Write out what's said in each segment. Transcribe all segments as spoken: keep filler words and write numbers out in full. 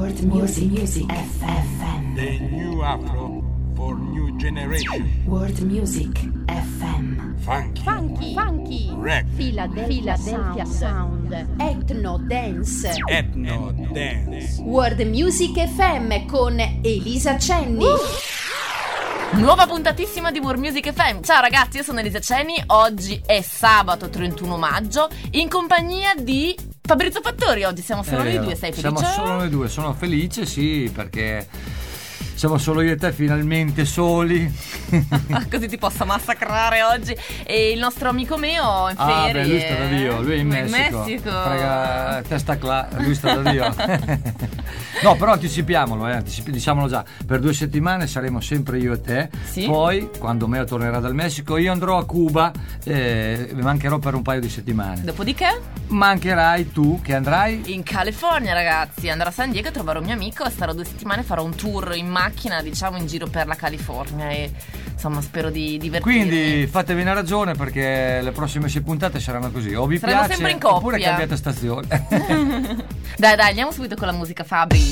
World Music, Music F M. The new Afro for new generation. World Music F M. Funky, Funky, funky, rap, Philadelphia, Philadelphia Sound, Sound. Ethno Dance, Ethno Dance. World Music F M con Elisa Cenni. Uh! Nuova puntatissima di World Music F M. Ciao ragazzi, io sono Elisa Cenni. Oggi è sabato trentuno maggio, in compagnia di Fabrizio Fattori. Oggi siamo solo noi due, sei felice? Siamo solo noi due, sono felice, sì, perché siamo solo io e te finalmente soli. Così ti posso massacrare oggi. E il nostro amico Meo in ah, ferie. Beh, lui sta da Dio, lui è in lui Messico. In Messico. Frega, testa cla, lui sta da Dio. No, però anticipiamolo, eh, anticipi, diciamolo già. Per due settimane saremo sempre io e te. Sì? Poi, quando Meo tornerà dal Messico, io andrò a Cuba e mi mancherò per un paio di settimane. Dopodiché? Mancherai tu, che andrai? In California, ragazzi. Andrò a San Diego a trovare un mio amico e starò due settimane, farò un tour in macchina, diciamo, in giro per la California e insomma spero di divertirmi. Quindi fatevi una ragione, perché le prossime sei puntate saranno così: o vi Saremo piace sempre in coppia, oppure cambiate stazione. Dai dai, andiamo subito con la musica, Fabri.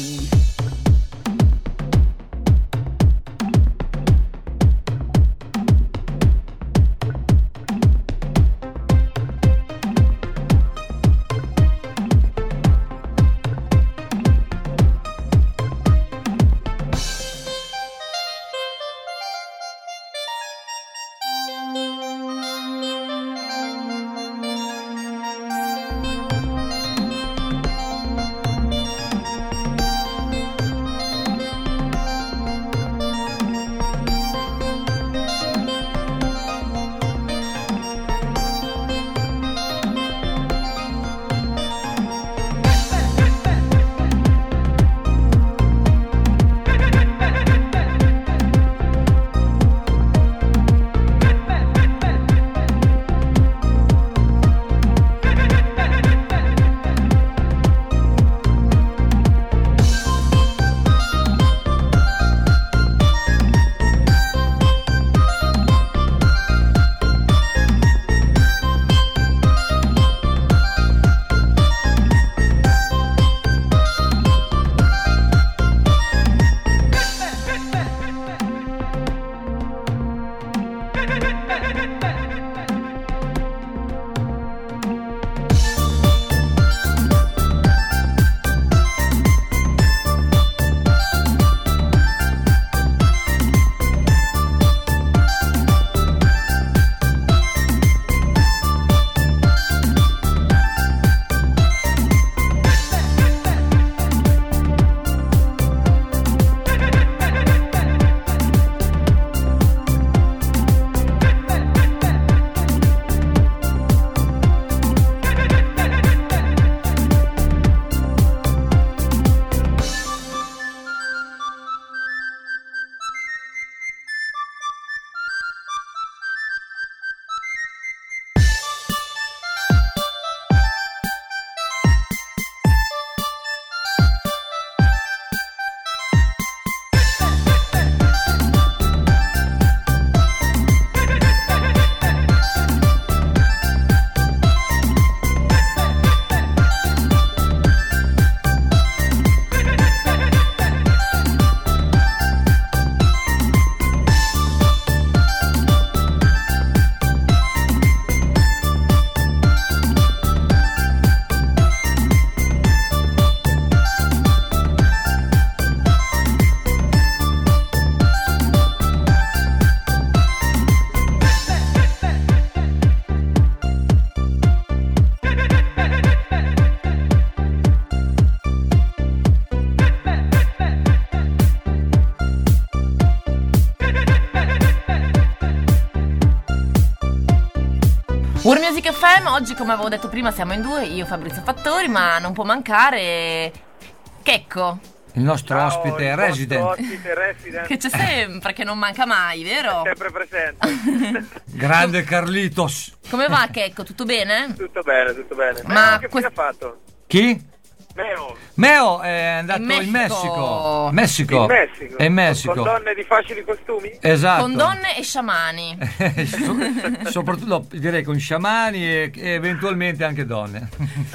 World Music F M, oggi come avevo detto prima siamo in due, io Fabrizio Fattori, ma non può mancare Checco, il nostro Ciao, ospite il resident. nostro ospite resident. che c'è sempre, che non manca mai, vero? È sempre presente. Grande Carlitos. Come va Checco, tutto bene? Tutto bene, tutto bene. Ma che quest- fine ha fatto? Chi? Meo. Meo è andato In in Messico. Messico. Messico. In Messico. È in Messico. Con donne di facili costumi? Esatto. Con donne e sciamani. So- soprattutto no, direi con sciamani e, e eventualmente anche donne.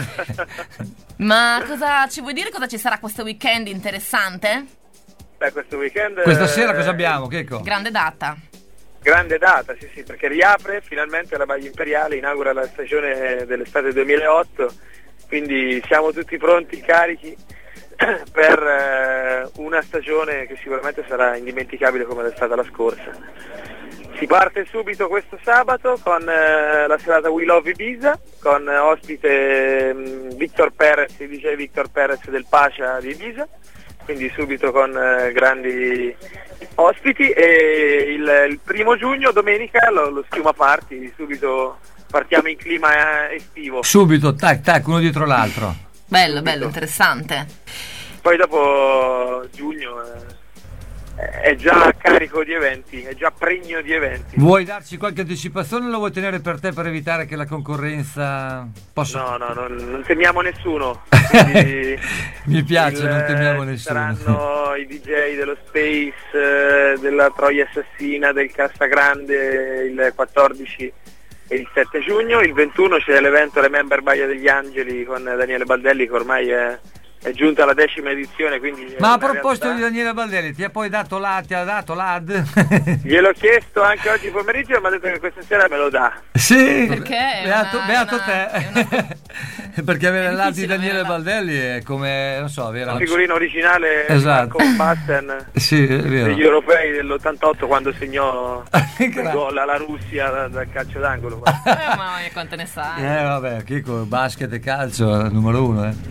Ma cosa ci vuoi dire? Cosa ci sarà questo weekend interessante? Beh, questo weekend... Questa eh, sera cosa abbiamo, Checco? Grande data. Grande data, sì sì, perché riapre finalmente la Baia Imperiale, inaugura la stagione dell'estate duemilaotto, quindi siamo tutti pronti, carichi per eh, una stagione che sicuramente sarà indimenticabile come è stata la scorsa. Si parte subito questo sabato con eh, la serata We Love Ibiza, con eh, ospite mh, Victor Perez, il D J Victor Perez del Pacha di Ibiza, quindi subito con eh, grandi ospiti, e il, il primo giugno, domenica, lo, lo Schiuma Party, subito partiamo in clima eh, estivo. Subito, tac, tac, uno dietro l'altro. Bello, bello, interessante. Poi dopo giugno eh, è già carico di eventi, è già pregno di eventi. Vuoi darci qualche anticipazione o lo vuoi tenere per te per evitare che la concorrenza possa... No, no, non, non temiamo nessuno. quindi Mi piace, il- non temiamo ci nessuno. Saranno i D J dello Space, eh, della Troia Assassina, del Cassagrande il quattordici e il sette giugno. Il ventuno c'è l'evento Remember Baia degli Angeli con Daniele Baldelli, che ormai è, è giunta alla decima edizione, quindi è Ma a una proposito realtà. di Daniele Baldelli, ti ha poi dato l'A, ti ha dato l'A D? Gliel'ho chiesto anche oggi pomeriggio e mi ha detto che questa sera me lo dà. Sì, Perché è beato, una- beato una- te. è Perché avere è l'A D di difficile Daniele avere la- Baldelli è come, non so, avere La figurina originale Esatto. con Batten Sì, è vero. degli europei dell'ottantotto, quando segnò il Gra- gol alla Russia da- dal calcio d'angolo. Eh, mamma mia, quante ne sai. Eh vabbè, Chico, basket e calcio numero uno, eh.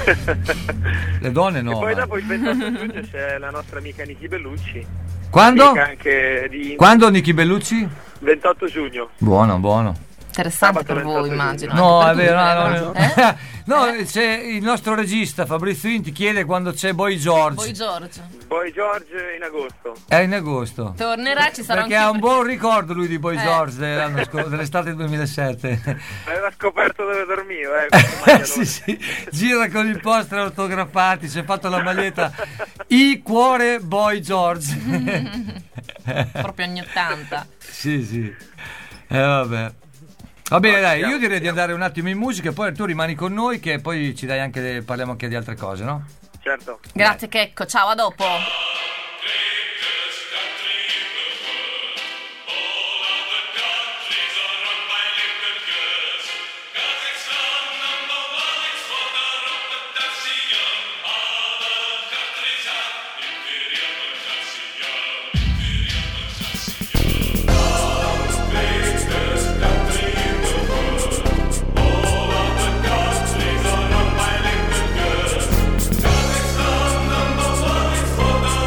Le donne no. E poi ma- dopo il ventotto giugno c'è la nostra amica Niki Bellucci. Quando? amica anche di Quando Nichi Bellucci? ventotto giugno. Buono, buono. Interessante Sabato per voi, ventotto immagino. No, anche è per vero, tutti, no, no, eh? no. No, c'è il nostro regista Fabrizio In ti chiede quando c'è Boy George. Voi Giorgio. Poi George in agosto. È in agosto. Tornerà, ci sarà Perché anche ha un buon ricordo lui di Boy Eh. George dell'anno scorso, dell'estate duemilasette. Aveva scoperto dove dormivo, eh, questo maglione. sì, sì. Gira con i poster autografati, si è fatto la maglietta I cuore Boy George. proprio anni ottanta. Sì, sì. Eh vabbè. Va bene, dai, io direi di andare un attimo in musica e poi tu rimani con noi che poi ci dai anche, parliamo anche di altre cose, no? Certo. Grazie Checco, ciao, a dopo. Number one is for the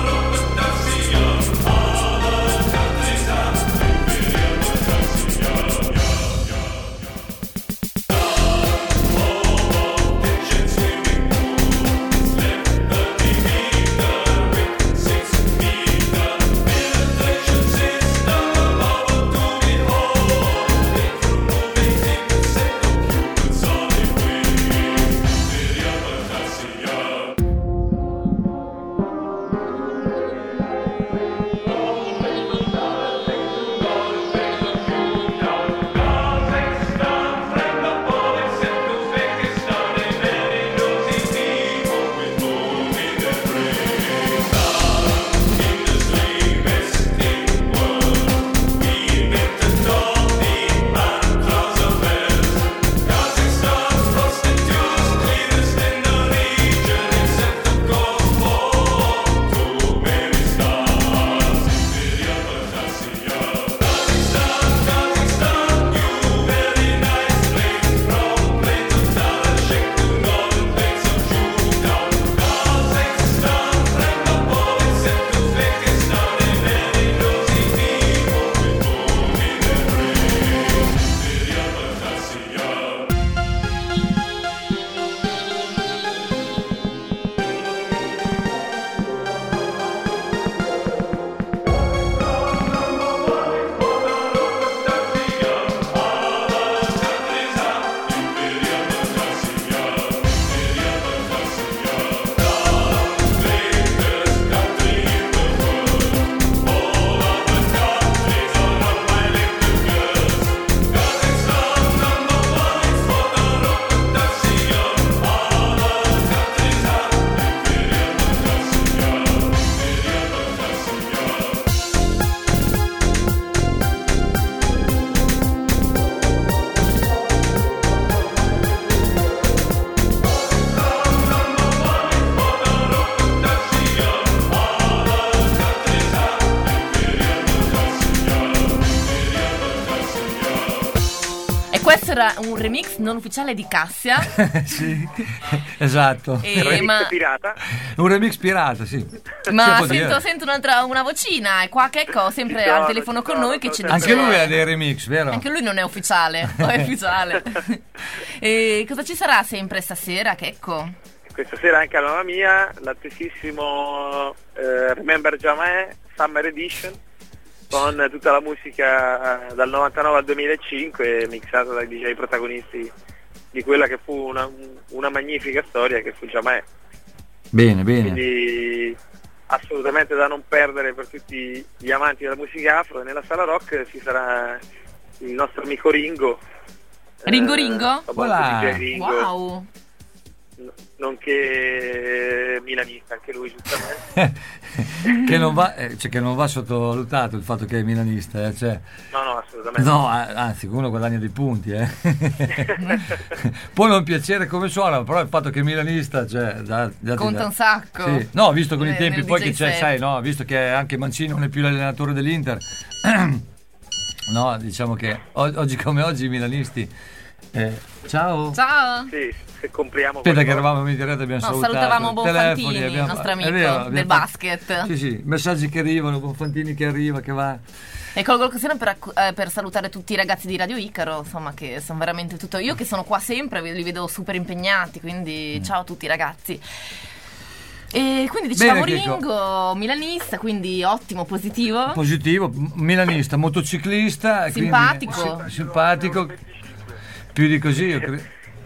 questo era un remix non ufficiale di Cassia. Sì, esatto. E, remix ma pirata. Un remix pirata, sì. ma Si può sento, dire. sento un'altra una vocina. E qua Checco sempre Ci sono, al telefono ci con sono, noi che ci sono dice. Anche lui ha dei remix, vero? Anche lui non è ufficiale, o è ufficiale. E cosa ci sarà sempre stasera, Checco? Questa sera anche a Mamma Mia, l'attesissimo eh, Remember Jamai Summer Edition, con tutta la musica eh, dal novantanove al duemilacinque mixata dai D J protagonisti di quella che fu una, una magnifica storia che fu Jamai. Bene, bene. Quindi assolutamente da non perdere per tutti gli amanti della musica afro. E nella sala rock ci sarà il nostro amico Ringo. Ringo Ringo? famoso Voilà. D J Ringo, Wow. nonché milanista anche lui, giustamente. che, non va, eh, cioè, che non va sottovalutato il fatto che è milanista, eh, cioè, No, no, assolutamente. no, a- anzi, uno guadagna dei punti, eh. Può non piacere come suona, però il fatto che è milanista, cioè, da, da- Conta da- un sacco. Sì. No, visto con i Nel- tempi nel poi D J che c'è, set. sai, no, visto che anche Mancini non è più l'allenatore dell'Inter, no, diciamo che o- oggi come oggi i milanisti. eh, ciao. Ciao. Sì, se compriamo Aspetta che qualcosa. eravamo in diretta, abbiamo No, salutato. salutavamo Bonfantini, telefoni, il nostro amico è vero, abbiamo del fatto- basket. Sì, sì, messaggi che arrivano, Bonfantini che arriva, che va. E colgo l'occasione per, accu- eh, per salutare tutti i ragazzi di Radio Icaro, insomma, che sono veramente tutto. Io che sono qua sempre, li vedo super impegnati, quindi ciao a tutti ragazzi. E quindi dicevamo Bene, Checco. Ringo, milanista, quindi ottimo, positivo. Positivo, m- milanista, motociclista, quindi- Simpatico. sì, simpatico. Più di così, io credo.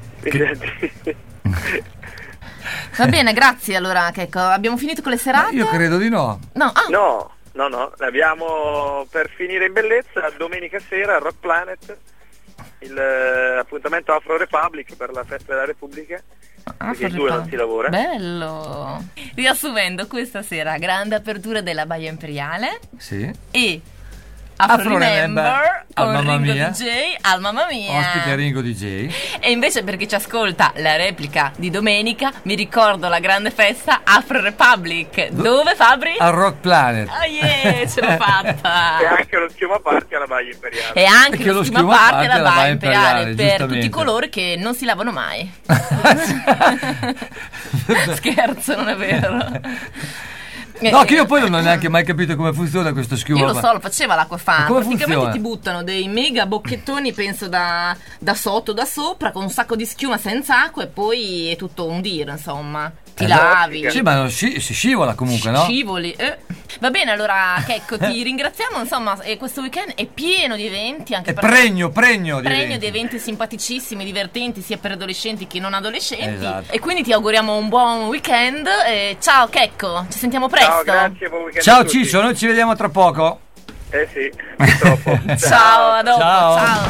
Va bene, grazie allora, Checco. Abbiamo finito con le serate? Io credo di no. No, ah, No, no, no, abbiamo per finire in bellezza domenica sera Rock Planet, il eh, appuntamento Afro Republic per la festa della Repubblica, perché il due non si lavora. Bello. Riassumendo, questa sera grande apertura della Baia Imperiale Sì. e Afro, Afro Remember Remember con al Mamma Ringo Mia. D J al Mamma Mia. Ospite Ringo D J. E invece per chi ci ascolta la replica di domenica, mi ricordo la grande festa Afro Republic. Dove, Fabri? Al Rock Planet. Oh yeah, ce l'ho fatta. E anche lo schiuma party alla Baia Imperiale. E anche Perché lo lo schiuma schiuma parte parte alla alla Baia Baia Imperiale Imperiale, per tutti giustamente. coloro che non si lavano mai. Scherzo, non è vero. No, che io poi non ho neanche mai capito come funziona questo schiuma. Io lo so, lo faceva l'acquafan. Ma come Praticamente funziona? ti buttano dei mega bocchettoni, penso da, da sotto, da sopra, con un sacco di schiuma senza acqua e poi è tutto un dir, insomma. Ti Eh, lavi. Sì, ma non sci- si scivola comunque, no? Scivoli. eh. Va bene, allora, Checco, ti ringraziamo. Insomma, e questo weekend è pieno di eventi. Anche È per pregno, pregno di Pregno eventi. di eventi simpaticissimi, divertenti sia per adolescenti che non adolescenti. Esatto. E quindi ti auguriamo un buon weekend. E ciao, Checco, ci sentiamo presto. Ciao, grazie, buon weekend a Ciao tutti. Ciccio, noi ci vediamo tra poco. Eh sì, purtroppo. Ciao, a dopo. Ciao. Ciao.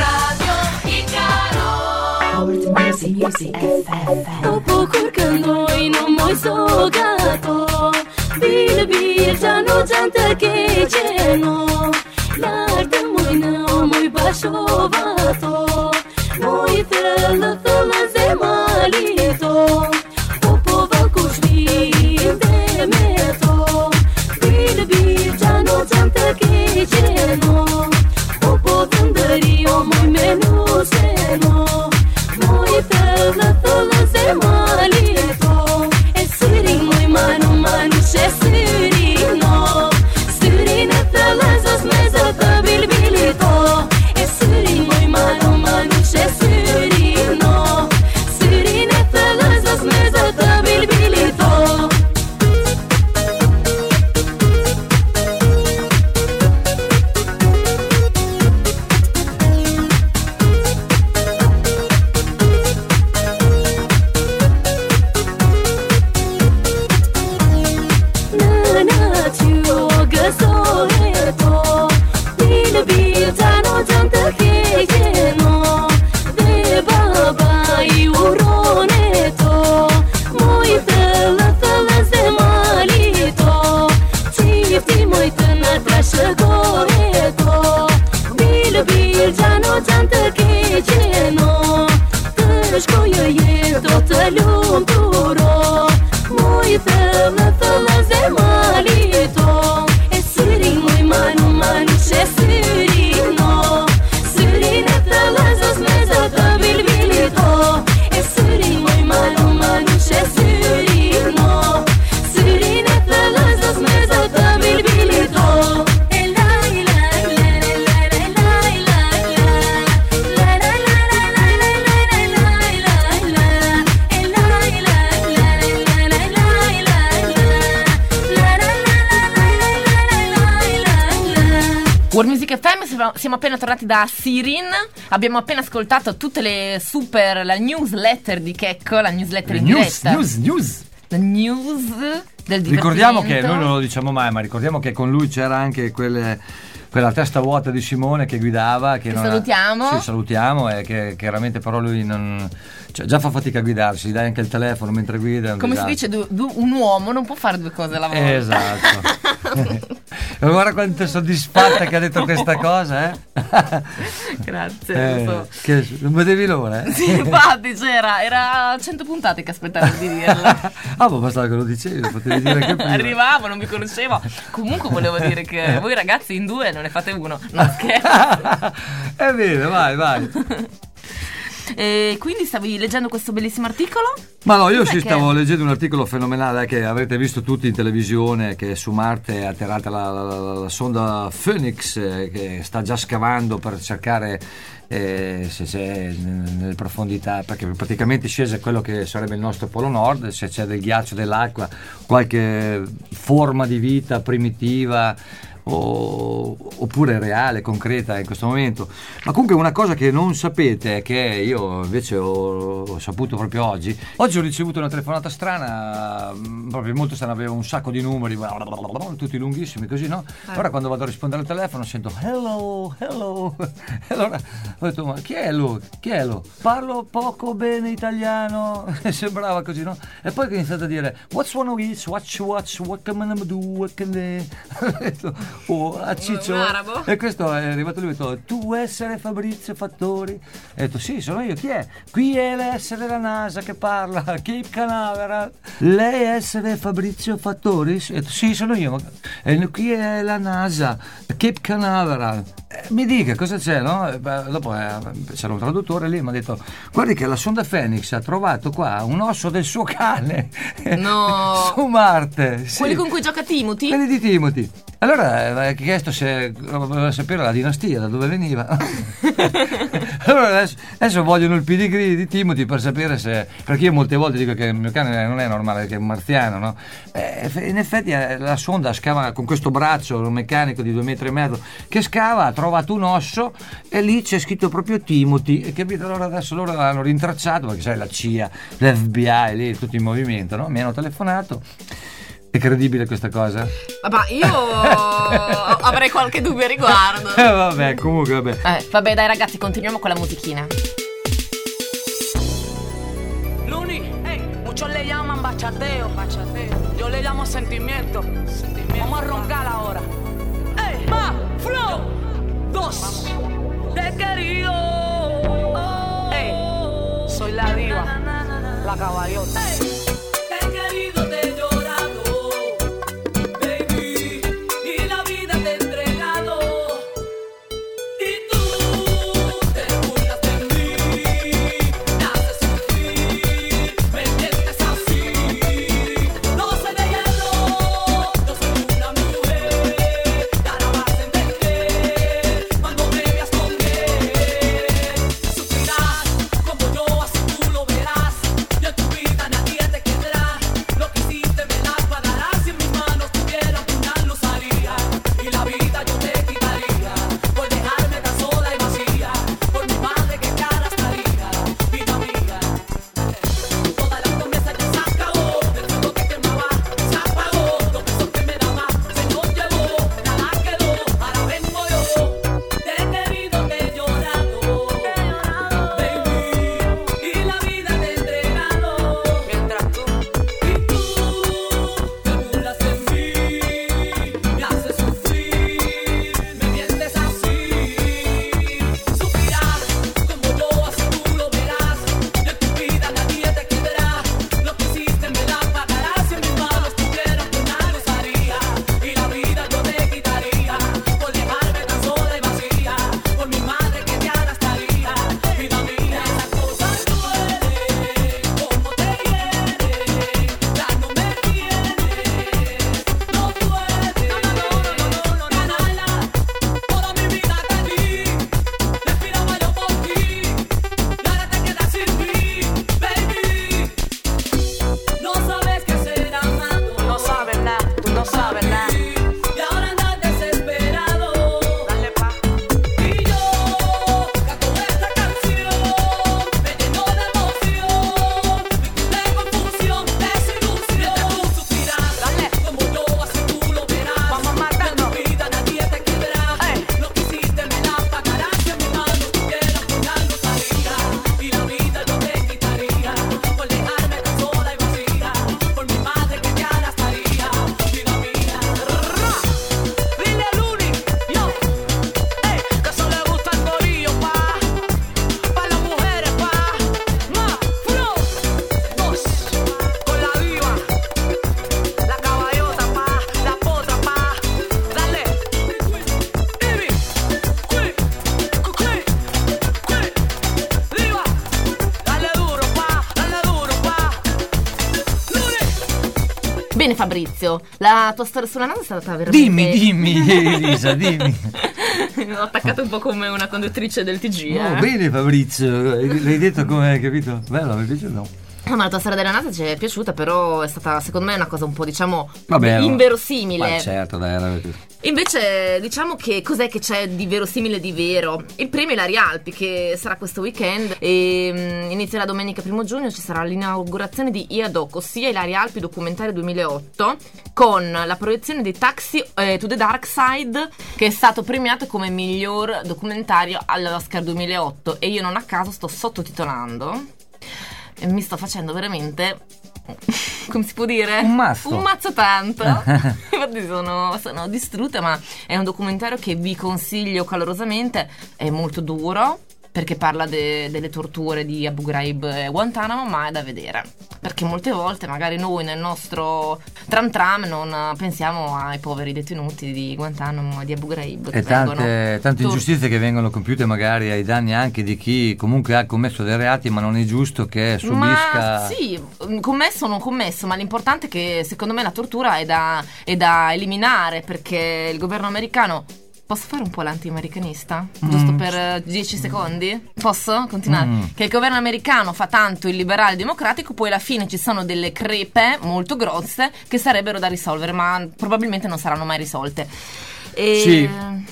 Music Music F M. Dopo curcando in un moi sogato Bil bil giano gianta che c'eno L'arte moi no moi bashovato Moi fella fella zemalito Dopo va cushmi demeto Bil bil giano gianta che c'eno Dopo venderio moi menu seno Moi fella fella zemalito E suri moi manu manu she surino Surine fella zos meza ta bilbilito E suri moi ricordiamo siamo, siamo appena tornati da Sirin. Abbiamo appena ascoltato tutte le super, la newsletter di Checco, la newsletter in News, diretta. news, news. La news del divertimento. Ricordiamo che noi non lo diciamo mai, ma ricordiamo che con lui c'era anche quelle, quella testa vuota di Simone che guidava. Che Che non salutiamo. Sì, salutiamo, e che chiaramente però lui non, cioè, già fa fatica a guidarsi, gli dai anche il telefono mentre guida. è un Come si disastro. dice, du- du- un uomo non può fare due cose alla volta. Esatto. Guarda quanto è soddisfatta che ha detto questa cosa, eh? Grazie. Eh, lo so. che, non vedevi l'ora, eh? Sì, infatti c'era, era cento puntate che aspettavo di dirla. Ah, ma bastava che lo dicevi, lo potevi dire anche prima. Arrivavo, non mi conoscevo. Comunque volevo dire che voi ragazzi in due non ne fate uno. No, scherzo. È bene, vai, vai. E quindi stavi leggendo questo bellissimo articolo? Ma no, io Cos'è sì, che- stavo leggendo un articolo fenomenale che avrete visto tutti in televisione, che su Marte è atterrata la, la, la, la sonda Phoenix, eh, che sta già scavando per cercare eh, se c'è n- nelle profondità, perché praticamente scese quello che sarebbe il nostro Polo Nord, se c'è del ghiaccio, dell'acqua, qualche forma di vita primitiva o- oppure reale, concreta in questo momento. Ma comunque una cosa che non sapete, che io invece ho, ho saputo proprio oggi. Oggi ho ricevuto una telefonata strana, mh, proprio molto strana, avevo un sacco di numeri, tutti lunghissimi così, no? Ora quando vado a rispondere al telefono sento hello, hello. E allora ho detto, ma chi è lui? Chi è lui? Parlo poco bene italiano. Sembrava così, no? E poi ho iniziato a dire what's one of these, watch, watch, what can I do, what can I... Ho detto, oh, a Ciccio. Un arabo? E questo è arrivato lui e ha detto, tu essere Fabrizio Fattori? E ho detto, sì, sono io, chi è? Qui è l'essere la NASA che parla, Cape Canaveral. Lei essere Fabrizio Fattori? E ho detto, sì, sono io. E qui è la NASA, Cape Canaveral. Eh, mi dica cosa c'è, no? E beh, dopo eh, c'era un traduttore lì, mi ha detto, guardi che la sonda Phoenix ha trovato qua un osso del suo cane. No. Su Marte. Sì. Quelli con cui gioca Timothy? Quelli di Timothy. Allora ha chiesto se voleva sapere la dinastia, da dove veniva. Allora adesso, adesso vogliono il pedigree di Timothy per sapere se, perché io molte volte dico che il mio cane non è normale, che è un marziano, no? Eh, in effetti eh, la sonda scava con questo braccio, un meccanico di due metri e mezzo che scava, ha trovato un osso e lì c'è scritto proprio Timothy, e capito? Allora adesso loro l'hanno rintracciato, perché sai, la C I A, l'F B I lì tutto in movimento, no? Mi hanno telefonato. È credibile questa cosa? Ma io avrei qualche dubbio a riguardo. Eh vabbè, comunque vabbè. Eh, vabbè dai ragazzi, continuiamo con la musichina. Luni, hey, muchos le llaman bachateo, bachateo. Yo le llamo sentimiento, sentimiento. Vamos a roncar ahora. Hey, ma, flow, dos, te he querido. Hey, soy la diva, la caballota. Hey, te he querido, te he llorado, baby, y la vida te he entregado. Y tú te burlas de mí, me haces sufrir, me mientes así. No soy de hielo, yo soy una mujer, y ahora vas a entender cuando me veas con él. Sufrirás como yo, así tú lo verás. Y en tu vida nadie te Bene Fabrizio, la tua storia sulla NASA è stata veramente... Dimmi, dimmi Elisa, dimmi. L'ho attaccata un po' come una conduttrice del T G. Oh, eh. bene Fabrizio, l'hai detto come, capito? Bello, mi piace o no? No, ma la tua storia della NASA ci è piaciuta, però è stata secondo me una cosa un po', diciamo, Vabbè, inverosimile. Ma certo, dai, era così. Invece, diciamo che cos'è che c'è di verosimile di vero? Il premio Ilaria Alpi, che sarà questo weekend e um, inizierà domenica primo giugno, ci sarà l'inaugurazione di IADOC, ossia Ilaria Alpi Documentario duemilaotto, con la proiezione di Taxi eh, to the Dark Side, che è stato premiato come miglior documentario all'Oscar duemilaotto, e io non a caso sto sottotitolando e mi sto facendo veramente, come si può dire? Un mazzo. Un mazzo tanto. Infatti sono, sono distrutta, ma è un documentario che vi consiglio calorosamente. È molto duro, perché parla de, delle torture di Abu Ghraib e Guantanamo, ma è da vedere. Perché molte volte magari noi nel nostro tram tram non pensiamo ai poveri detenuti di Guantanamo e di Abu Ghraib. E tante, tante tor- ingiustizie che vengono compiute magari ai danni anche di chi comunque ha commesso dei reati, ma non è giusto che subisca... Ma sì, commesso o non commesso, ma l'importante è che secondo me la tortura è da, è da eliminare, perché il governo americano... Posso fare un po' l'anti-americanista? Mm. Giusto per dieci secondi? Posso continuare? Mm. Che il governo americano fa tanto il liberale democratico, poi alla fine ci sono delle crepe molto grosse che sarebbero da risolvere, ma probabilmente non saranno mai risolte. E... Sì.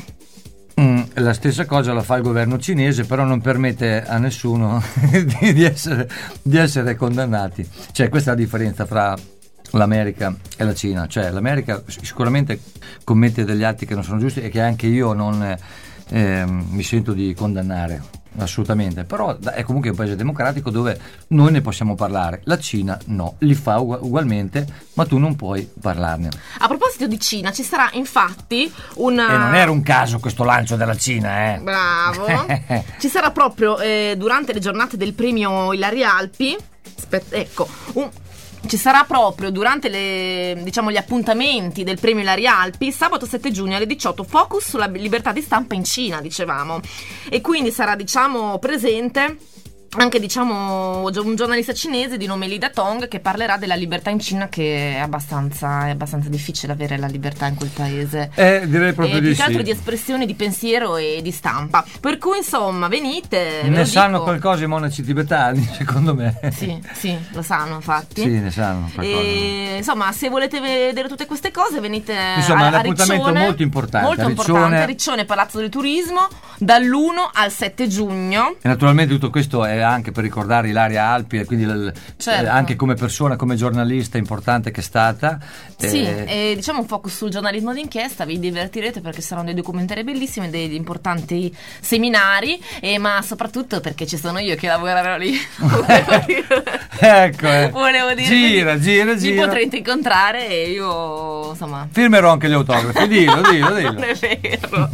Mm, la stessa cosa la fa il governo cinese, però non permette a nessuno di, di, essere, di essere condannati. Cioè, questa è la differenza fra l'America e la Cina. Cioè, l'America sicuramente commette degli atti che non sono giusti e che anche io non eh, mi sento di condannare, assolutamente, però è comunque un paese democratico dove noi ne possiamo parlare. La Cina no, li fa ugu- ugualmente, ma tu non puoi parlarne. A proposito di Cina, ci sarà infatti una... E non era un caso questo lancio della Cina, eh? Bravo. Ci sarà proprio eh, durante le giornate del premio Ilaria Alpi, aspetta, ecco, un... Ci sarà proprio durante le, diciamo, gli appuntamenti del premio Ilaria Alpi, sabato sette giugno alle diciotto, focus sulla libertà di stampa in Cina, dicevamo. E quindi sarà, diciamo, presente anche, diciamo, un giornalista cinese di nome Li Datong, che parlerà della libertà in Cina, che è abbastanza, è abbastanza difficile avere la libertà in quel paese. Eh, direi proprio e di più che sì. altro di espressione, di pensiero e di stampa. Per cui, insomma, venite. ve Ne lo sanno dico. qualcosa i monaci tibetani, secondo me. Sì, sì, lo sanno, infatti. Sì, ne sanno qualcosa. E, insomma, se volete vedere tutte queste cose, venite Insomma, a, è un a appuntamento Riccione, molto importante. molto A importante. Riccione- Riccione, Palazzo del Turismo, dall'uno al sette giugno. E naturalmente tutto questo è anche per ricordare Ilaria Alpi, e quindi l- Certo. eh, anche come persona, come giornalista importante che è stata. Sì, Eh, e diciamo un focus sul giornalismo d'inchiesta, vi divertirete perché saranno dei documentari bellissimi, degli importanti seminari, e ma soprattutto perché ci sono io che lavorerò lì. Volevo dire- ecco, eh. Volevo dire, gira, quindi gira, mi gira. potrete incontrare e io, insomma, Firmerò anche gli autografi, dillo, dillo, dillo. non è vero.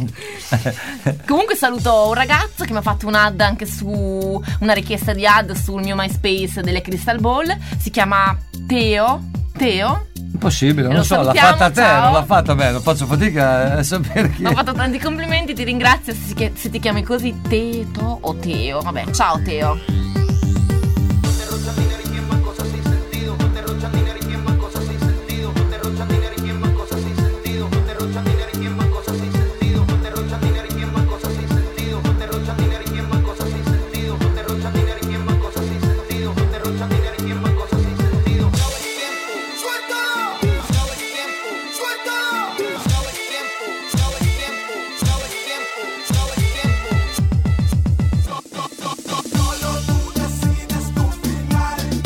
Comunque saluto un ragazzo che mi ha fatto un ad anche su una richiesta di ad sul mio MySpace delle Crystal Ball. Si chiama Teo. Teo? Impossibile, non Lo so, l'ha salutiamo, fatta a te, ciao. non l'ha fatta bene, faccio fatica a sapere chi Mi è. ha fatto tanti complimenti, ti ringrazio se, si- se ti chiami così, Teto o Teo. Vabbè, ciao Teo. Solo tú decides tu final.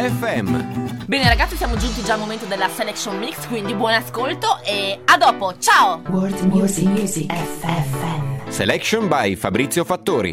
F M. Bene ragazzi, siamo giunti già al momento della Selection Mix, quindi buon ascolto e a dopo, ciao! World Music Music F M. Selection by Fabrizio Fattori.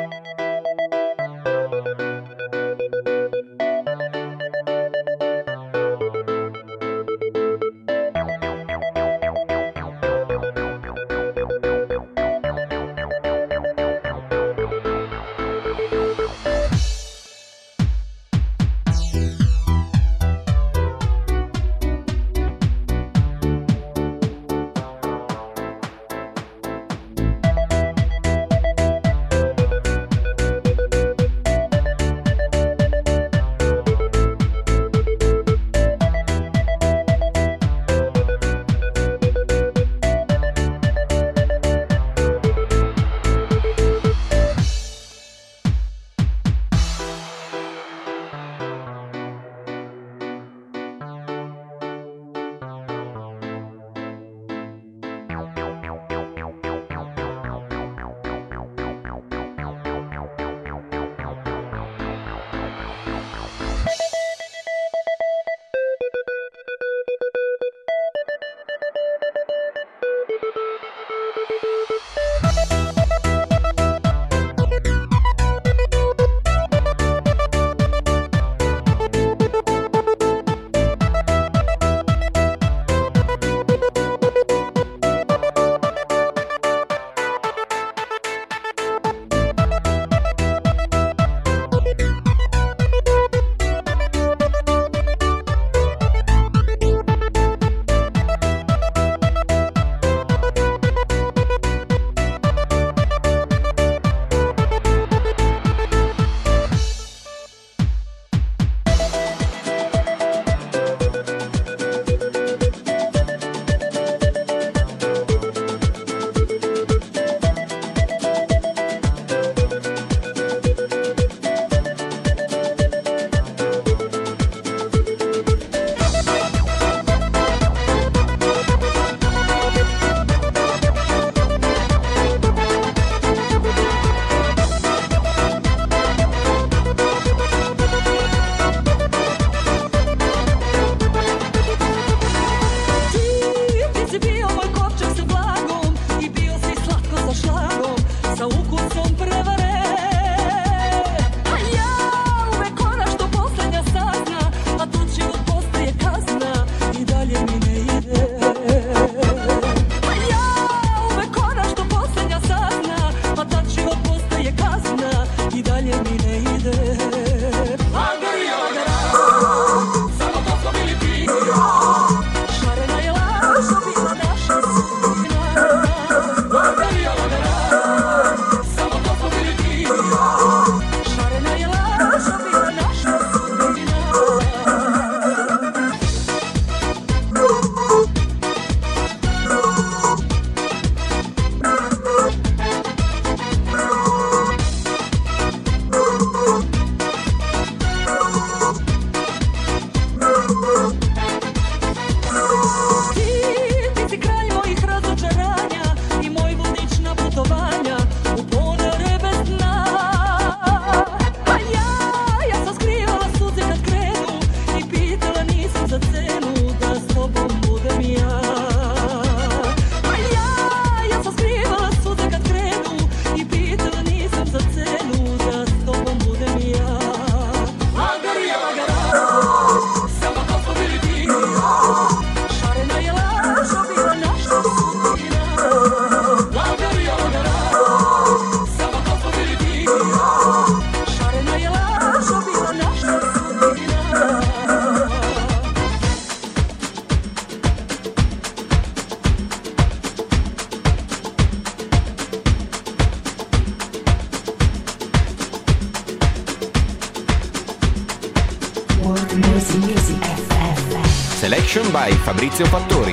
Selection by Fabrizio Fattori.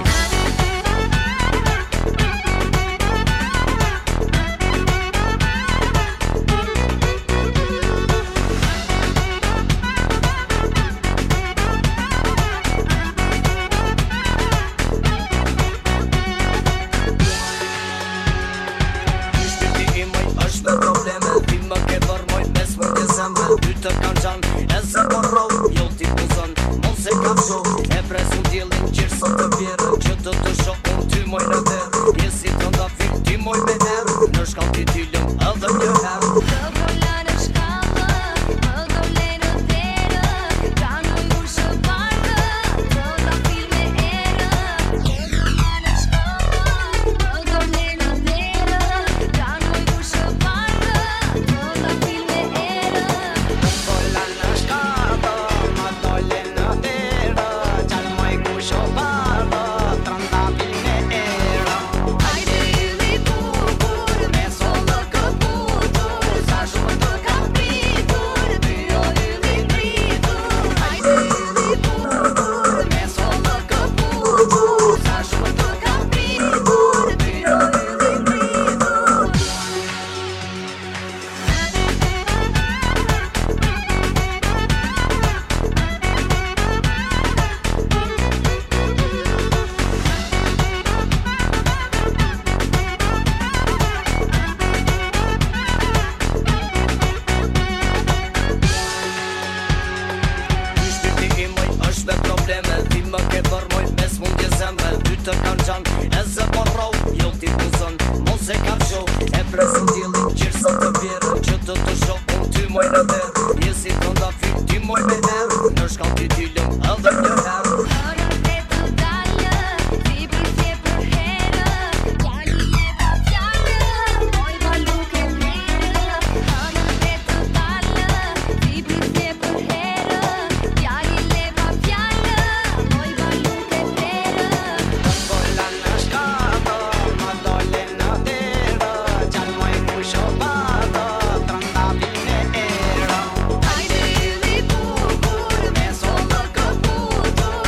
Probleme, wie man gebar, mein Mess, mein Gesammel, Hüter kann sein, es ist aber Raum, Jolti show. E presu djelin qërë sot të vjerë, që të të shoh unë ty moj në derë. Jesi të nda fit, ty moj me herë, në shkall t'i ty lëm edhe një herë. Të vola në shkallë, më dole në derë, ka në ngushë parë, të da filme erë. Të vola në shkallë, më dole në derë, ka në ngushë parë, të da filme erë. Vola në shkallë, më dole në derë, qalë moj ngushë parë, të nda filme erë. Hajde yli bukur, me sollë këputur, sa shumë të kapitur, byo yli dritur. Hajde yli bukur, me sollë këputur, sa shumë të kapitur, byo yli dritur. Shpirti i moj është me probleme, ti më ke bërmoj mes mundje zemre. Ty të kanë qanë, e zë porrov, jo ti puzon, mos e kam show. E presu djelin qërë sot të vjerë, që të të shoh unë ty moj në derë. Jesi të nda fit, ty moj me herë, në shkall t'i ty lëm edhe një herë. Hërën dhe të dalë, ti pritje për herë, fjali e pa fjallë, moj baluk e vlerë. Hërën dhe të dalë, ti pritje për herë, fjali e pa fjallë, moj baluk e vlerë. Vola në shkallë, më dole në derë, qalë moj ngushë parë, të nda filme erë. Hajde yli bukur, me sollë këputur,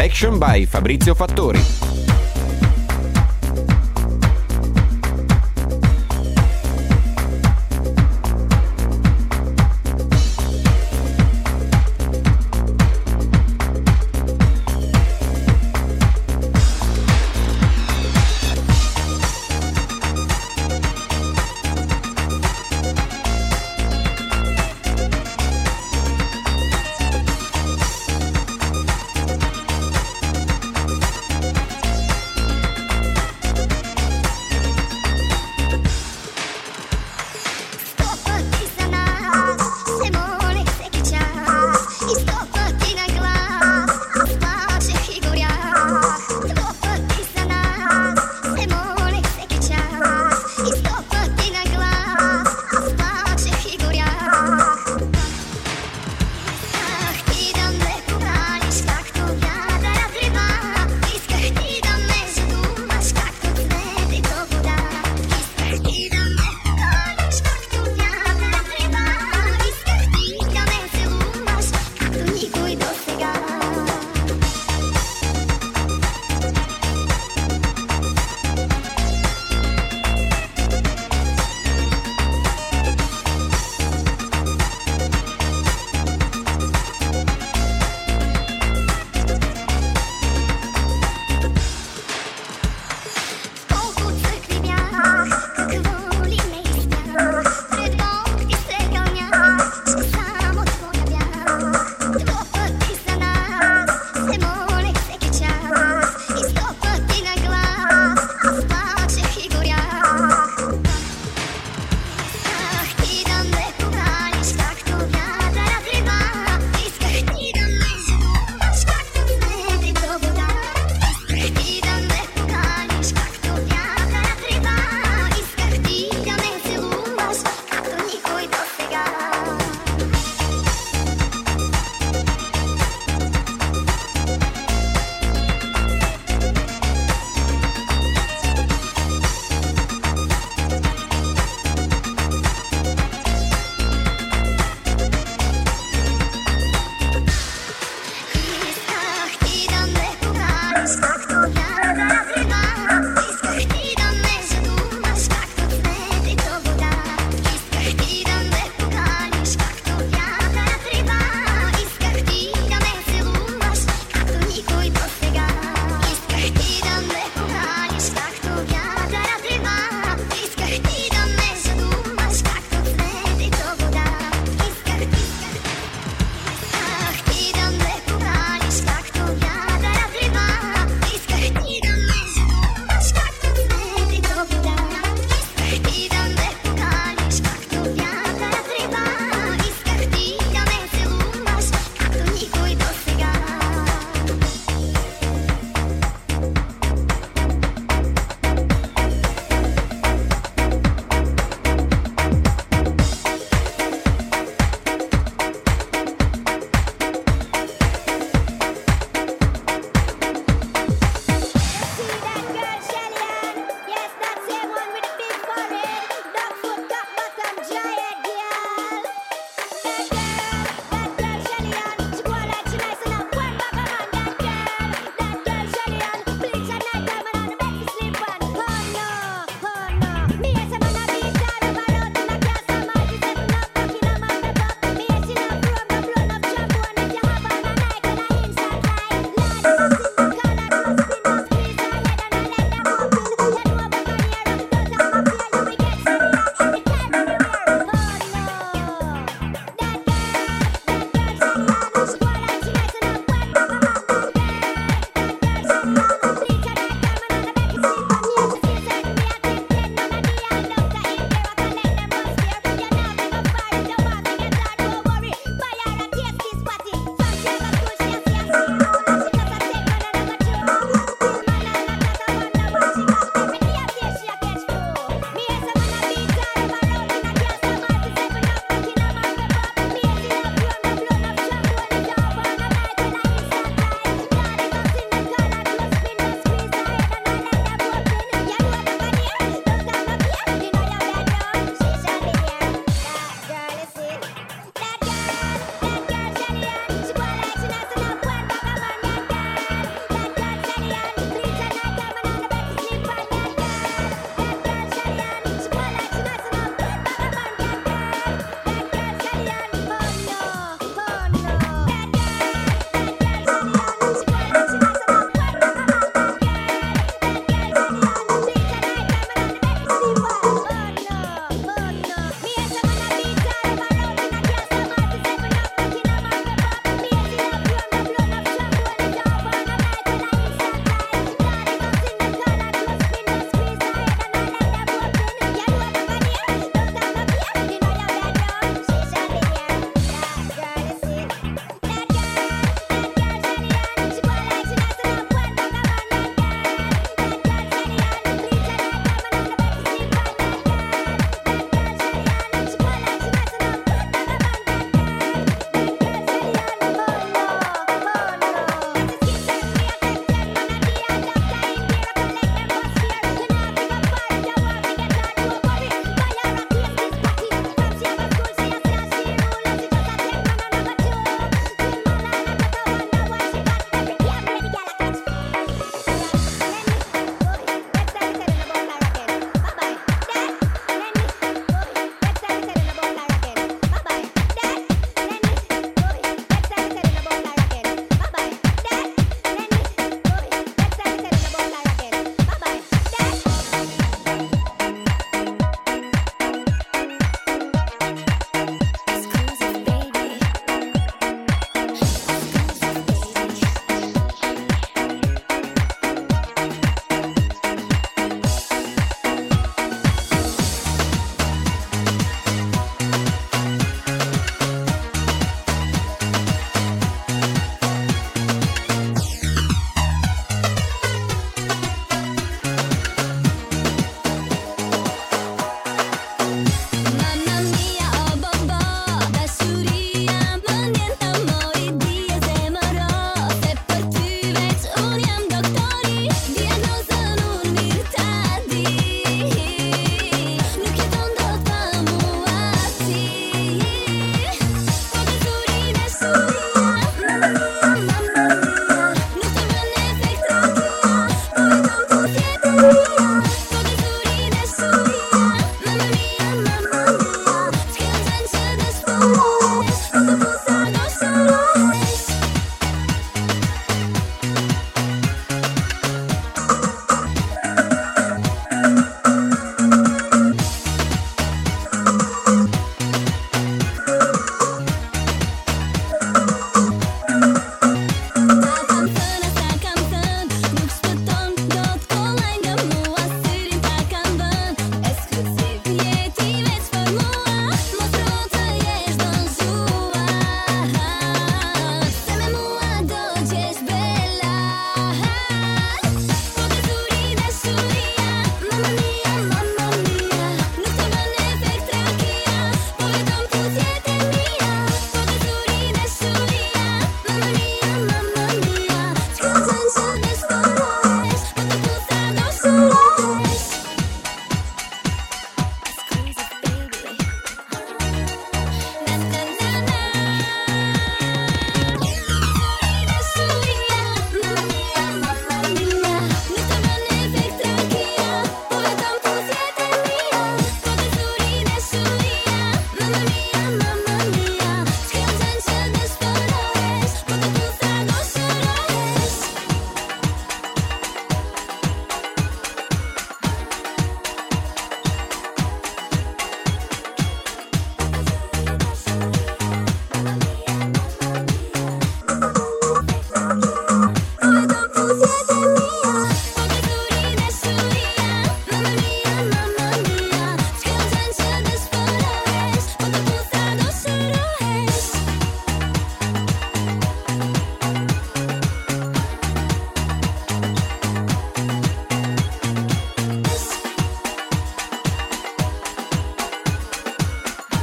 Selection by Fabrizio Fattori.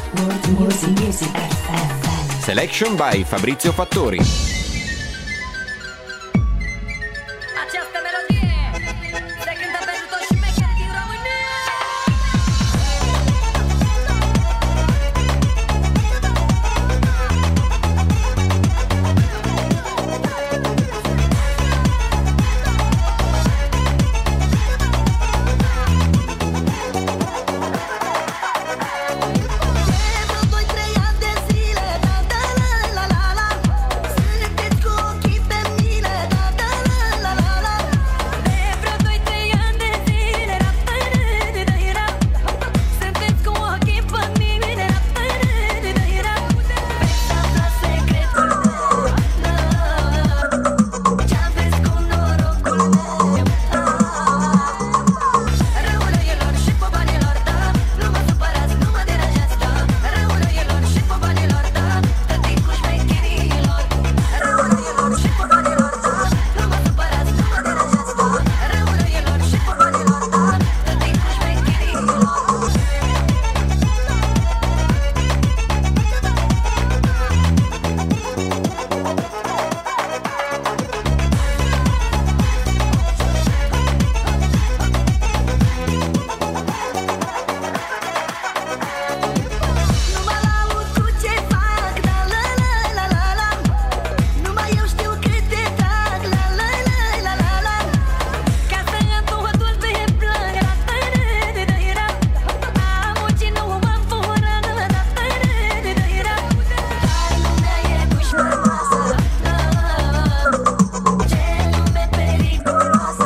World Music Music F M. Selection by Fabrizio Fattori. Aceste melodie se cântă pentru toți șmecherii din România. doi trei ani de zile, da da la la la la. Sunteți cu ochii pe mine, da da la la la la. De vreo doi trei ani de zile, ra pa da da da da. Sunteți cu ochii pe mine, ra pa da da da da. Veți afla secretul meu, ce-am vezi cu norocul meu. Răunoielor și pe banilor, da, nu mă supărați, nu mă deranjați, da. Răunoielor și pe banilor, da, tătii cu șmecherilor. Răunoielor și pe banilor, da, nu mă supărați, nu mă deranjați, da. Răunoielor și pe banilor, da, tătii cu șmecherilor. Nu mă laud cu ce fac, da la la la la la. Numai eu știu cât te trag, la la la la la la. Ca să întotul te plâng, ra pa da da da da. Amuci nu mă fură, da da da da da. Dar lumea e dușmanoasă, ce lume periculoasă.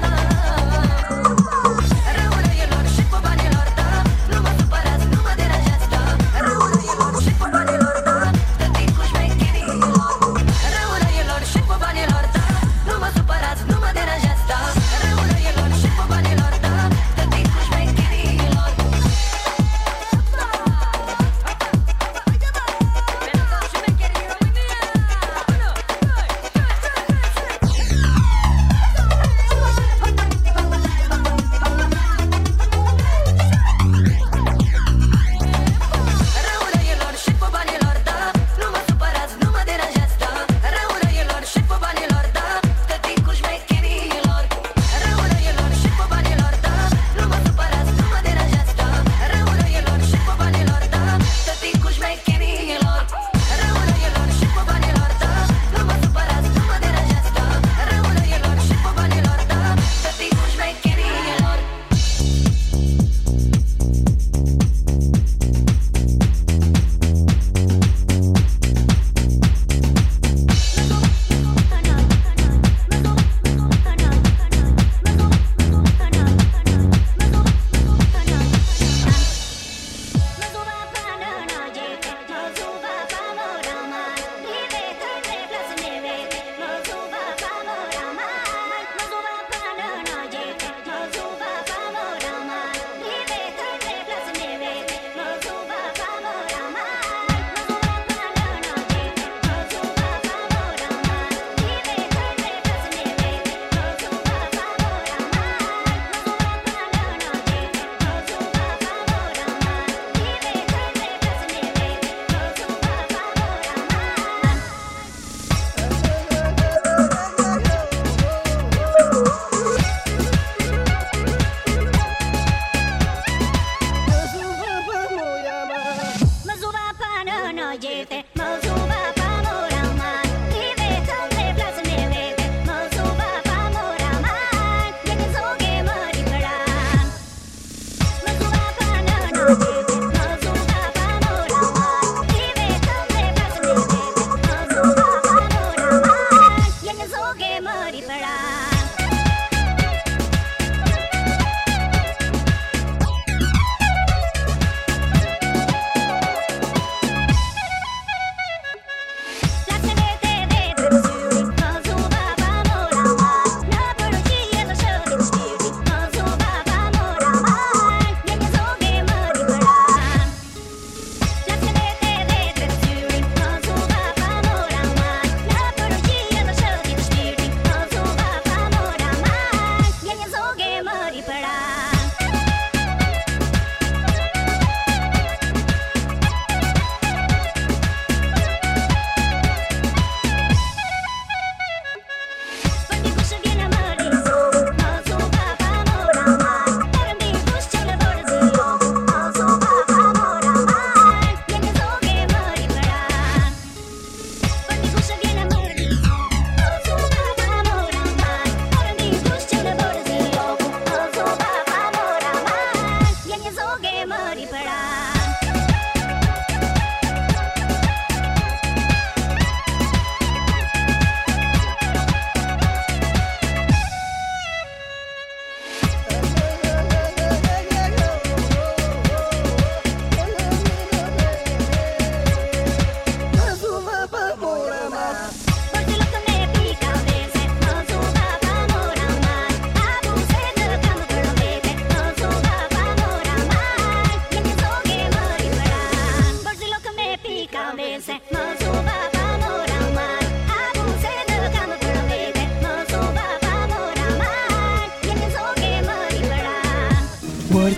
Răunoielor și pe banilor, da, nu mă supărați, nu mă deranjați, da. Răunoielor și pe banilor, da, tătii cu șmecherilor. Răunoielor și pe banilor, da, nu mă supărați, nu mă deranjați, da. Răunoielor și pe banilor, da, tătii cu șmecherilor. Pentru toți șmecherii România. Unu, doi, Răunoielor și pe banilor, da, nu mă supărați, nu mă deranjați, da. Răunoielor și pe banilor, da, tătii cu șmecherilor. Răunoielor și pe banilor, da, nu mă supărați, nu mă deranjați, da. Răunoielor și pe banilor, da, tătii cu șmecherilor. Răunoielor și pe banilor, da, nu mă supărați, nu mă deranjați, da. Răunoielor și pe banilor, da, tătii cu șmecherilor.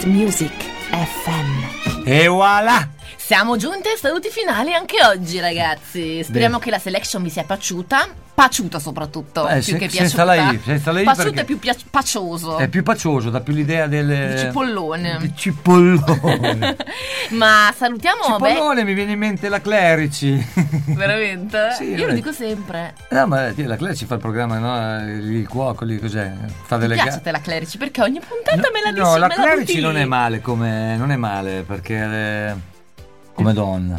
World Music F M. E voilà! Siamo giunti ai saluti finali anche oggi, ragazzi. Speriamo Bene. che la selection vi sia piaciuta. Paciuta soprattutto, Eh, più se- che senza piaciuta. la I, senza la I Paciuta perché- è più pia- pacioso. È più pacioso, dà più l'idea del... Di cipollone. Di cipollone. Ma salutiamo, beh, Cipollone mi viene in mente la Clerici. veramente? Sì, Io dai. lo dico sempre. No, ma eh, la Clerici fa il programma, no? Il cuoco, lì cos'è? Fa Mi delle piace gare. te la Clerici perché ogni puntata me la dici. No, la me la Clerici butti non lì. è male come non è male perché eh, come donna.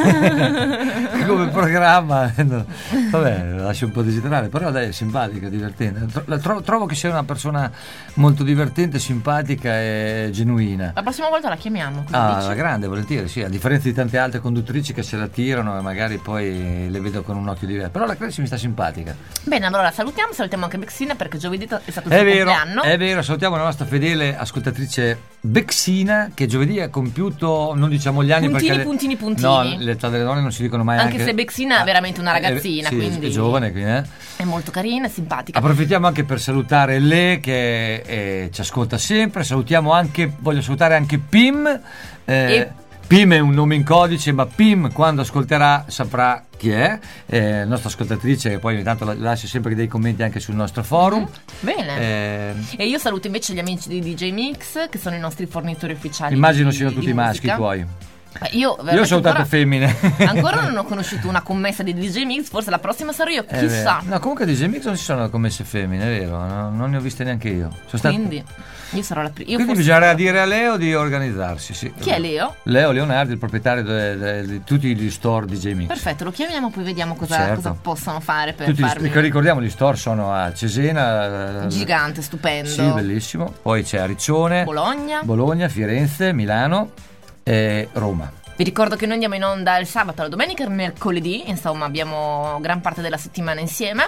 Come programma no, vabbè, lascia un po' desiderare, però dai, è simpatica, divertente. Tro- la tro- trovo che sia una persona molto divertente, simpatica e genuina. La prossima volta la chiamiamo, cosa Ah, dici? la grande, volentieri, sì, a differenza di tante altre conduttrici che se la tirano e magari poi le vedo con un occhio diverso. Però la Clerici mi sta simpatica. Bene, allora salutiamo, salutiamo anche Bexina perché giovedì è stato il È suo vero, compleanno. è vero, salutiamo la nostra fedele ascoltatrice Bexina che giovedì ha compiuto, non diciamo gli anni Puntini, perché le- puntini, puntini. No, l'età delle donne non si dicono mai Anche anche, se Bexina è veramente una Eh, ragazzina, sì, quindi è giovane, quindi, eh. è molto carina e simpatica. Approfittiamo anche per salutare Le che eh, ci ascolta sempre, salutiamo anche, voglio salutare anche Pim. eh, E- Pim è un nome in codice, ma Pim quando ascolterà saprà chi è, eh, nostra ascoltatrice che poi ogni tanto la- lascia sempre dei commenti anche sul nostro forum. Bene. Eh, E io saluto invece gli amici di D J Mix, che sono i nostri fornitori ufficiali. immagino di- siano di tutti maschi musica. i tuoi. Beh, Io, Io ho veramente salutato ancora, femmine. ancora non ho conosciuto una commessa di D J Mix, forse la prossima sarò io, È chissà. vero. No, comunque di D J Mix non ci sono commesse femmine, è vero, no? Non ne ho viste neanche io. Sono state- Quindi io sarò la prima. Quindi bisognerà dire a Leo di organizzarsi, sì. Chi è Leo? Leo Leonardi, il proprietario de- de- di tutti gli store di D J Mix. Perfetto, lo chiamiamo poi vediamo cosa, Certo. cosa possono fare per Tutti gli- farmi. che ricordiamo gli store sono a Cesena, eh, Gigante, stupendo. sì, bellissimo. Poi c'è a Riccione, Bologna. Bologna, Firenze, Milano e Roma. Vi ricordo che noi andiamo in onda il sabato, la domenica e il mercoledì, insomma abbiamo gran parte della settimana insieme.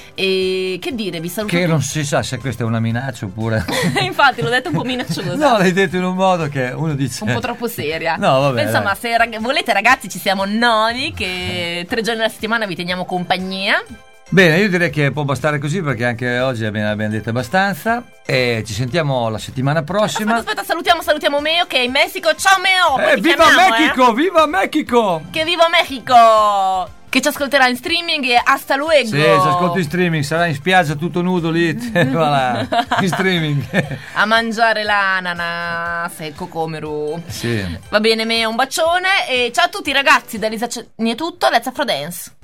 E che dire, vi saluto Che tutti. non si sa se questa è una minaccia oppure. Infatti l'ho detto un po' minacciosa. No, l'hai detto in un modo che uno dice. Un po' troppo seria. No, vabbè, Insomma, dai. se rag- volete ragazzi ci siamo noi che tre giorni alla settimana vi teniamo compagnia. Bene, io direi che può bastare così perché anche oggi abbiamo, abbiamo detto abbastanza. E ci sentiamo la settimana prossima. Aspetta, aspetta, salutiamo, salutiamo Meo che è in Messico. Ciao Meo! poi Eh, ti viva chiamiamo, Mexico! Viva Mexico! Eh? Che viva Mexico! Che ci ascolterà in streaming e hasta luego! Sì, se ascolti in streaming, sarà in spiaggia tutto nudo lì, voilà, in streaming. A mangiare l'ananas e il cocomero. Sì. Va bene Meo, un bacione e ciao a tutti ragazzi, da Lisa Cenni è tutto, let's Afro Dance.